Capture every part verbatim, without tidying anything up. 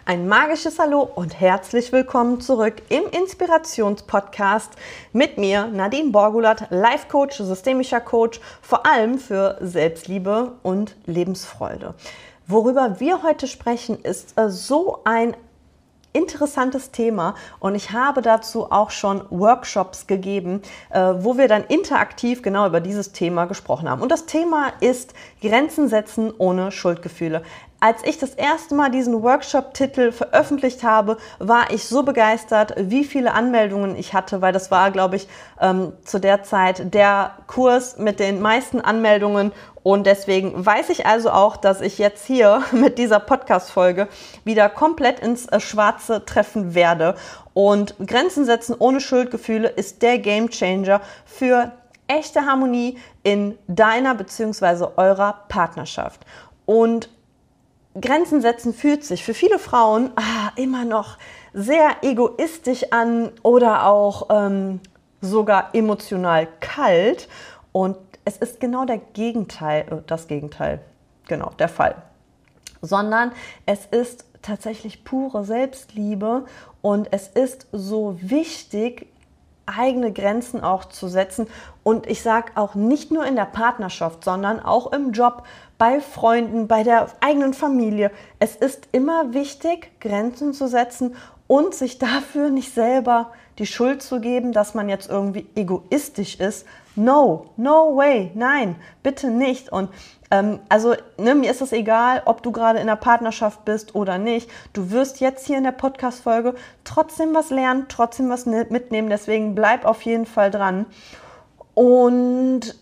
Ein magisches Hallo und herzlich willkommen zurück im Inspirationspodcast mit mir, Nadine Borgulat, Life Coach, systemischer Coach, vor allem für Selbstliebe und Lebensfreude. Worüber wir heute sprechen, ist äh, so ein interessantes Thema und ich habe dazu auch schon Workshops gegeben, äh, wo wir dann interaktiv genau über dieses Thema gesprochen haben. Und das Thema ist Grenzen setzen ohne Schuldgefühle. Als ich das erste Mal diesen Workshop-Titel veröffentlicht habe, war ich so begeistert, wie viele Anmeldungen ich hatte, weil das war, glaube ich, ähm, zu der Zeit der Kurs mit den meisten Anmeldungen. Und deswegen weiß ich also auch, dass ich jetzt hier mit dieser Podcast-Folge wieder komplett ins Schwarze treffen werde. Und Grenzen setzen ohne Schuldgefühle ist der Gamechanger für echte Harmonie in deiner bzw. eurer Partnerschaft. Und Grenzen setzen fühlt sich für viele Frauen ah, immer noch sehr egoistisch an oder auch ähm, sogar emotional kalt. Und es ist genau der Gegenteil, das Gegenteil, genau, der Fall. Sondern es ist tatsächlich pure Selbstliebe und es ist so wichtig, eigene Grenzen auch zu setzen. Und ich sage auch nicht nur in der Partnerschaft, sondern auch im Job, bei Freunden, bei der eigenen Familie. Es ist immer wichtig, Grenzen zu setzen und sich dafür nicht selber die Schuld zu geben, dass man jetzt irgendwie egoistisch ist. No, no way, nein, bitte nicht. Und ähm, also ne, mir ist es egal, ob du gerade in einer Partnerschaft bist oder nicht. Du wirst jetzt hier in der Podcast-Folge trotzdem was lernen, trotzdem was mitnehmen. Deswegen bleib auf jeden Fall dran. Und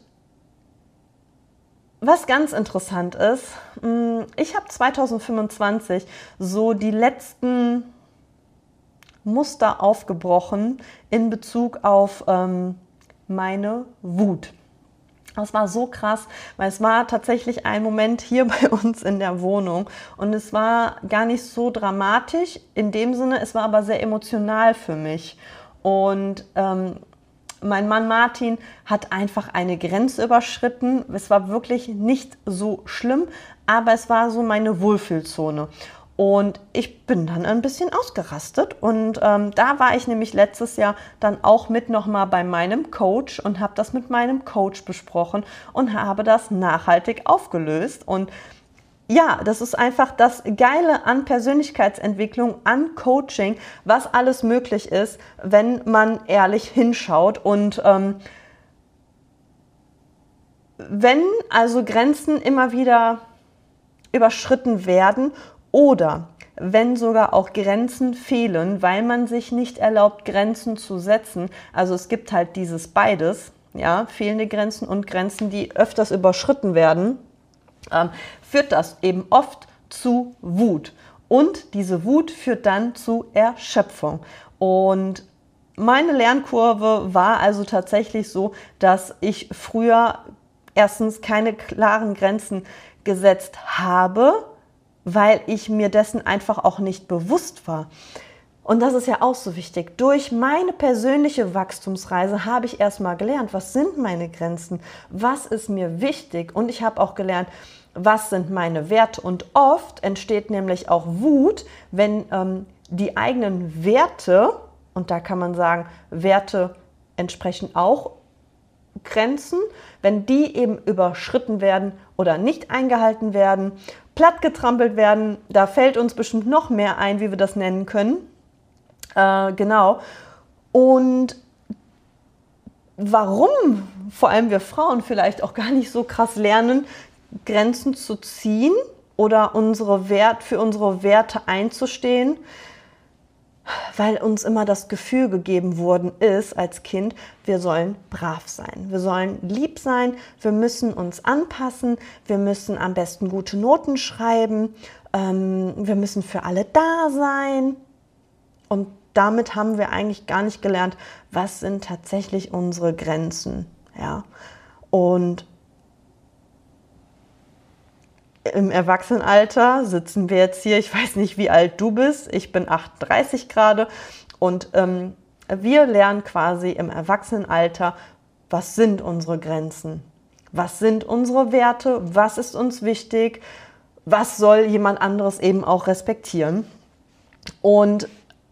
was ganz interessant ist, ich habe zwanzig fünfundzwanzig so die letzten Muster aufgebrochen in Bezug auf ähm, meine Wut. Das war so krass, weil es war tatsächlich ein Moment hier bei uns in der Wohnung und es war gar nicht so dramatisch in dem Sinne, es war aber sehr emotional für mich. Und ähm, mein Mann Martin hat einfach eine Grenze überschritten. Es war wirklich nicht so schlimm, aber es war so meine Wohlfühlzone. Und ich bin dann ein bisschen ausgerastet und ähm, da war ich nämlich letztes Jahr dann auch mit nochmal bei meinem Coach und habe das mit meinem Coach besprochen und habe das nachhaltig aufgelöst. Und ja, das ist einfach das Geile an Persönlichkeitsentwicklung, an Coaching, was alles möglich ist, wenn man ehrlich hinschaut. Und ähm, wenn also Grenzen immer wieder überschritten werden oder wenn sogar auch Grenzen fehlen, weil man sich nicht erlaubt, Grenzen zu setzen, also es gibt halt dieses beides, ja, fehlende Grenzen und Grenzen, die öfters überschritten werden, Ähm, führt das eben oft zu Wut. Und diese Wut führt dann zu Erschöpfung. Und meine Lernkurve war also tatsächlich so, dass ich früher erstens keine klaren Grenzen gesetzt habe, weil ich mir dessen einfach auch nicht bewusst war. Und das ist ja auch so wichtig. Durch meine persönliche Wachstumsreise habe ich erstmal gelernt, was sind meine Grenzen, was ist mir wichtig und ich habe auch gelernt, was sind meine Werte. Und oft entsteht nämlich auch Wut, wenn ähm, die eigenen Werte, und da kann man sagen, Werte entsprechen auch Grenzen, wenn die eben überschritten werden oder nicht eingehalten werden, plattgetrampelt werden, da fällt uns bestimmt noch mehr ein, wie wir das nennen können. Äh, genau. Und warum vor allem wir Frauen vielleicht auch gar nicht so krass lernen, Grenzen zu ziehen oder unsere Wert, für unsere Werte einzustehen, weil uns immer das Gefühl gegeben worden ist als Kind, wir sollen brav sein, wir sollen lieb sein, wir müssen uns anpassen, wir müssen am besten gute Noten schreiben, ähm, wir müssen für alle da sein. Und damit haben wir eigentlich gar nicht gelernt, was sind tatsächlich unsere Grenzen. Ja? Und im Erwachsenenalter sitzen wir jetzt hier, ich weiß nicht, wie alt du bist, ich bin achtunddreißig gerade und ähm, wir lernen quasi im Erwachsenenalter, was sind unsere Grenzen, was sind unsere Werte, was ist uns wichtig, was soll jemand anderes eben auch respektieren. Und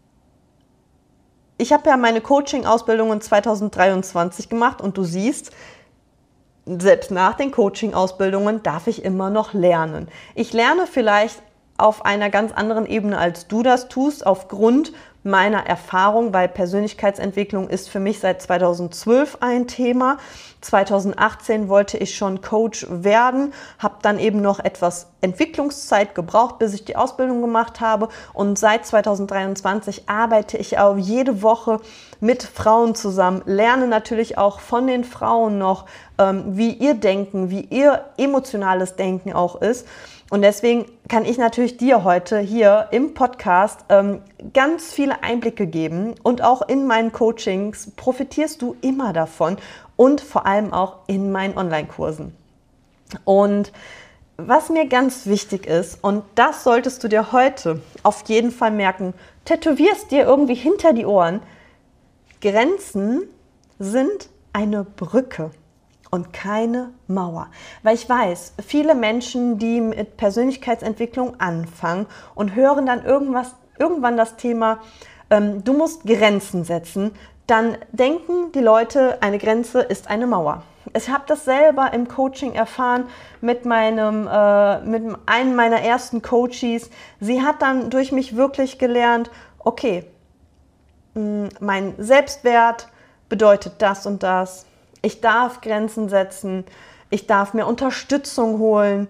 ich habe ja meine Coaching-Ausbildung in zweitausenddreiundzwanzig gemacht und du siehst, selbst nach den Coaching-Ausbildungen darf ich immer noch lernen. Ich lerne vielleicht auf einer ganz anderen Ebene, als du das tust, aufgrund meiner Erfahrung, weil Persönlichkeitsentwicklung ist für mich seit zweitausendzwölf ein Thema. zweitausendachtzehn wollte ich schon Coach werden, habe dann eben noch etwas Entwicklungszeit gebraucht, bis ich die Ausbildung gemacht habe. Und seit zweitausenddreiundzwanzig arbeite ich auch jede Woche mit Frauen zusammen, lerne natürlich auch von den Frauen noch, ähm, wie ihr Denken, wie ihr emotionales Denken auch ist. Und deswegen kann ich natürlich dir heute hier im Podcast ähm, ganz viele Einblicke geben und auch in meinen Coachings profitierst du immer davon und vor allem auch in meinen Online-Kursen. Und was mir ganz wichtig ist, und das solltest du dir heute auf jeden Fall merken, tätowierst dir irgendwie hinter die Ohren, Grenzen sind eine Brücke und keine Mauer. Weil ich weiß, viele Menschen, die mit Persönlichkeitsentwicklung anfangen und hören dann irgendwas, irgendwann das Thema, ähm, du musst Grenzen setzen, dann denken die Leute, eine Grenze ist eine Mauer. Ich habe das selber im Coaching erfahren mit, meinem, äh, mit einem meiner ersten Coaches. Sie hat dann durch mich wirklich gelernt, okay, mh, mein Selbstwert bedeutet das und das. Ich darf Grenzen setzen, ich darf mir Unterstützung holen.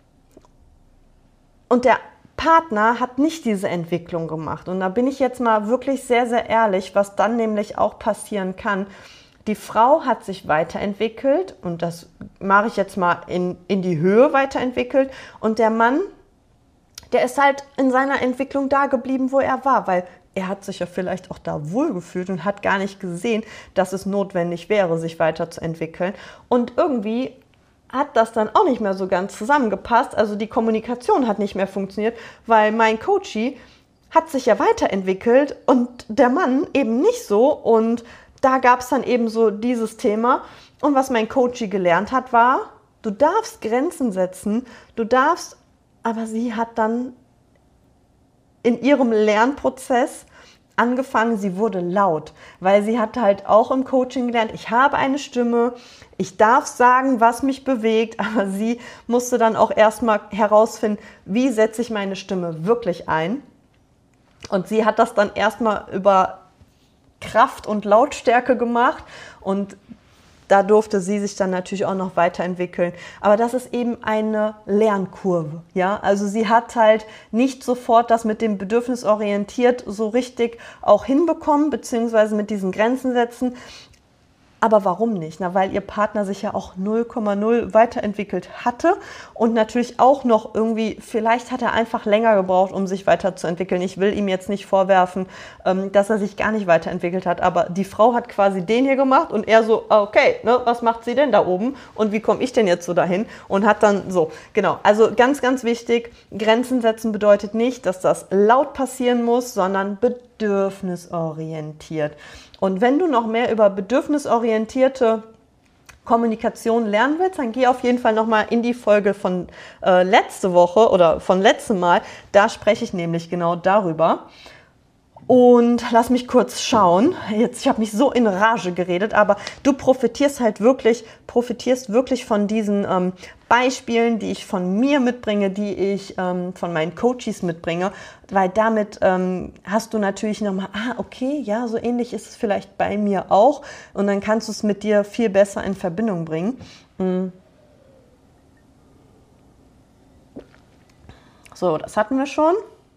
Und der Partner hat nicht diese Entwicklung gemacht. Und da bin ich jetzt mal wirklich sehr, sehr ehrlich, was dann nämlich auch passieren kann. Die Frau hat sich weiterentwickelt und das mache ich jetzt mal in, in die Höhe weiterentwickelt. Und der Mann, der ist halt in seiner Entwicklung da geblieben, wo er war, weil er hat sich ja vielleicht auch da wohlgefühlt und hat gar nicht gesehen, dass es notwendig wäre, sich weiterzuentwickeln. Und irgendwie hat das dann auch nicht mehr so ganz zusammengepasst. Also die Kommunikation hat nicht mehr funktioniert, weil mein Coachie hat sich ja weiterentwickelt und der Mann eben nicht so. Und da gab es dann eben so dieses Thema. Und was mein Coachie gelernt hat, war, du darfst Grenzen setzen, du darfst, aber sie hat dann in ihrem Lernprozess angefangen, sie wurde laut, weil sie hat halt auch im Coaching gelernt, ich habe eine Stimme, ich darf sagen, was mich bewegt, aber sie musste dann auch erstmal herausfinden, wie setze ich meine Stimme wirklich ein. Und sie hat das dann erstmal über Kraft und Lautstärke gemacht und da durfte sie sich dann natürlich auch noch weiterentwickeln. Aber das ist eben eine Lernkurve. Ja? Also sie hat halt nicht sofort das mit dem Bedürfnis orientiert so richtig auch hinbekommen, beziehungsweise mit diesen Grenzen setzen. Aber warum nicht? Na, weil ihr Partner sich ja auch null Komma null weiterentwickelt hatte und natürlich auch noch irgendwie, vielleicht hat er einfach länger gebraucht, um sich weiterzuentwickeln. Ich will ihm jetzt nicht vorwerfen, dass er sich gar nicht weiterentwickelt hat, aber die Frau hat quasi den hier gemacht und er so, okay, ne, was macht sie denn da oben und wie komme ich denn jetzt so dahin? Und hat dann so, genau, also ganz, ganz wichtig, Grenzen setzen bedeutet nicht, dass das laut passieren muss, sondern bedürfnisorientiert. Und wenn du noch mehr über bedürfnisorientierte Kommunikation lernen willst, dann geh auf jeden Fall nochmal in die Folge von äh, letzte Woche oder von letztem Mal. Da spreche ich nämlich genau darüber. Und lass mich kurz schauen. Jetzt, ich habe mich so in Rage geredet, aber du profitierst halt wirklich, profitierst wirklich von diesen ähm, Beispielen, die ich von mir mitbringe, die ich ähm, von meinen Coaches mitbringe, weil damit ähm, hast du natürlich nochmal, ah, okay, ja, so ähnlich ist es vielleicht bei mir auch und dann kannst du es mit dir viel besser in Verbindung bringen. Mhm. So, das hatten wir schon.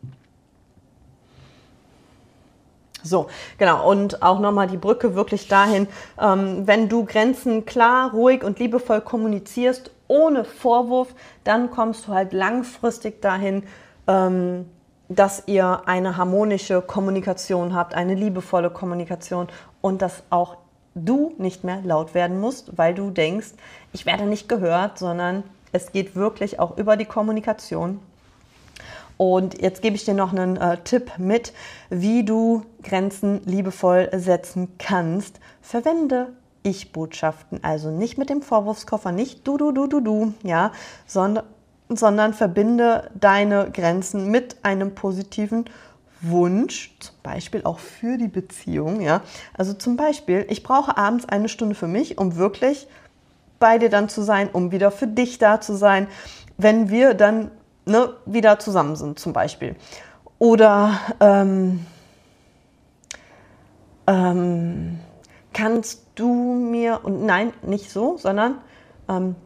So, genau. Und auch nochmal die Brücke wirklich dahin, ähm, wenn du Grenzen klar, ruhig und liebevoll kommunizierst, ohne Vorwurf, dann kommst du halt langfristig dahin, ähm, dass ihr eine harmonische Kommunikation habt, eine liebevolle Kommunikation und dass auch du nicht mehr laut werden musst, weil du denkst, ich werde nicht gehört, sondern es geht wirklich auch über die Kommunikation. Und jetzt gebe ich dir noch einen äh, Tipp mit, wie du Grenzen liebevoll setzen kannst. Verwende Ich-Botschaften, also nicht mit dem Vorwurfskoffer, nicht du, du, du, du, du, ja, sondern, sondern verbinde deine Grenzen mit einem positiven Wunsch, zum Beispiel auch für die Beziehung, ja. Also zum Beispiel, ich brauche abends eine Stunde für mich, um wirklich bei dir dann zu sein, um wieder für dich da zu sein, wenn wir dann ne, wieder zusammen sind, zum Beispiel. Oder ähm, ähm, kannst du mir, und nein, nicht so, sondern ähm,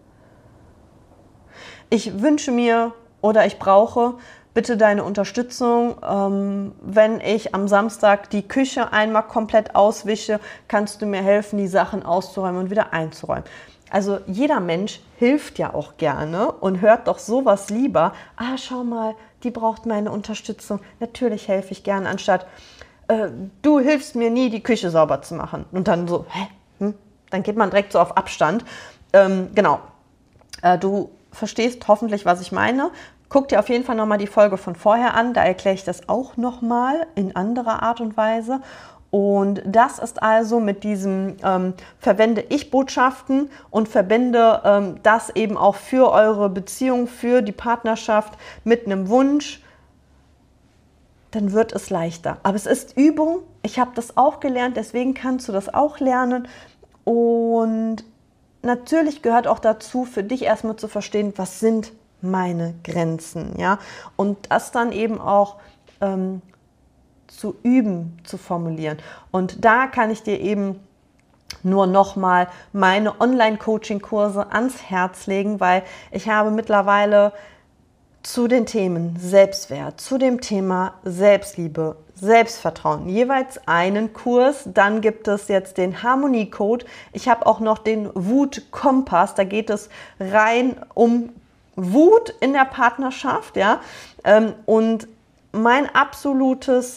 ich wünsche mir oder ich brauche bitte deine Unterstützung. Ähm, wenn ich am Samstag die Küche einmal komplett auswische, kannst du mir helfen, die Sachen auszuräumen und wieder einzuräumen. Also jeder Mensch hilft ja auch gerne und hört doch sowas lieber. Ah, schau mal, die braucht meine Unterstützung. Natürlich helfe ich gerne, anstatt äh, du hilfst mir nie, die Küche sauber zu machen. Und dann so, hä? Hm? Dann geht man direkt so auf Abstand. Ähm, genau. Äh, du verstehst hoffentlich, was ich meine. Guck dir auf jeden Fall nochmal die Folge von vorher an. Da erkläre ich das auch nochmal in anderer Art und Weise. Und das ist also mit diesem ähm, verwende Ich-Botschaften und verbinde ähm, das eben auch für eure Beziehung, für die Partnerschaft mit einem Wunsch, dann wird es leichter. Aber es ist Übung. Ich habe das auch gelernt, deswegen kannst du das auch lernen. Und natürlich gehört auch dazu, für dich erstmal zu verstehen, was sind meine Grenzen, ja, und das dann eben auch ähm, zu üben, zu formulieren. Und da kann ich dir eben nur nochmal meine Online-Coaching-Kurse ans Herz legen, weil ich habe mittlerweile zu den Themen Selbstwert, zu dem Thema Selbstliebe, Selbstvertrauen jeweils einen Kurs. Dann gibt es jetzt den Harmoniecode. Ich habe auch noch den Wut-Kompass. Da geht es rein um Wut in der Partnerschaft, ja. Und mein absolutes,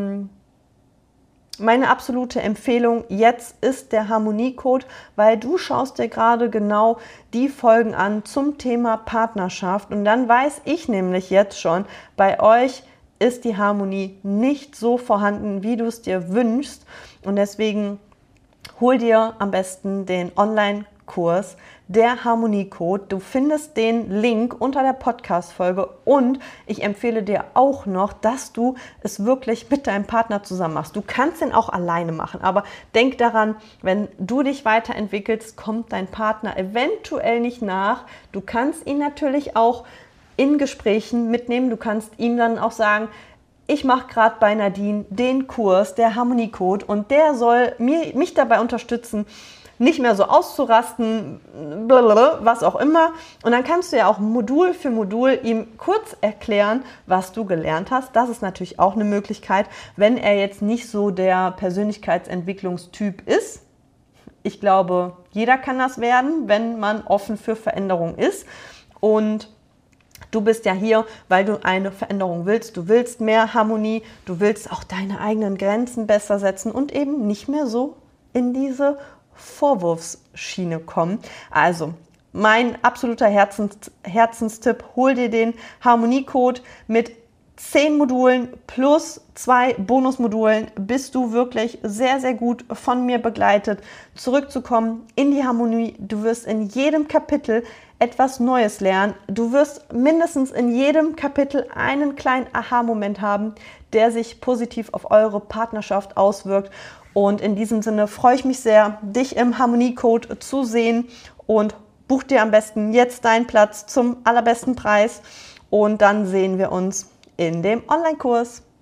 meine absolute Empfehlung jetzt ist der Harmoniecode, weil du schaust dir gerade genau die Folgen an zum Thema Partnerschaft. Und dann weiß ich nämlich jetzt schon, bei euch ist die Harmonie nicht so vorhanden, wie du es dir wünschst. Und deswegen hol dir am besten den Online-Kurs, der Harmoniecode. Du findest den Link unter der Podcast-Folge und ich empfehle dir auch noch, dass du es wirklich mit deinem Partner zusammen machst. Du kannst den auch alleine machen, aber denk daran, wenn du dich weiterentwickelst, kommt dein Partner eventuell nicht nach. Du kannst ihn natürlich auch in Gesprächen mitnehmen. Du kannst ihm dann auch sagen, ich mache gerade bei Nadine den Kurs, der Harmoniecode, und der soll mir, mich dabei unterstützen, nicht mehr so auszurasten, blablabla, was auch immer. Und dann kannst du ja auch Modul für Modul ihm kurz erklären, was du gelernt hast. Das ist natürlich auch eine Möglichkeit, wenn er jetzt nicht so der Persönlichkeitsentwicklungstyp ist. Ich glaube, jeder kann das werden, wenn man offen für Veränderung ist. Und du bist ja hier, weil du eine Veränderung willst. Du willst mehr Harmonie, du willst auch deine eigenen Grenzen besser setzen und eben nicht mehr so in diese Vorwurfsschiene kommen. Also mein absoluter Herzens, Herzenstipp, hol dir den Harmoniecode mit zehn Modulen plus zwei Bonusmodulen, bist du wirklich sehr, sehr gut von mir begleitet, zurückzukommen in die Harmonie. Du wirst in jedem Kapitel etwas Neues lernen. Du wirst mindestens in jedem Kapitel einen kleinen Aha-Moment haben, der sich positiv auf eure Partnerschaft auswirkt. Und in diesem Sinne freue ich mich sehr, dich im Harmoniecode zu sehen, und buch dir am besten jetzt deinen Platz zum allerbesten Preis und dann sehen wir uns in dem Online-Kurs.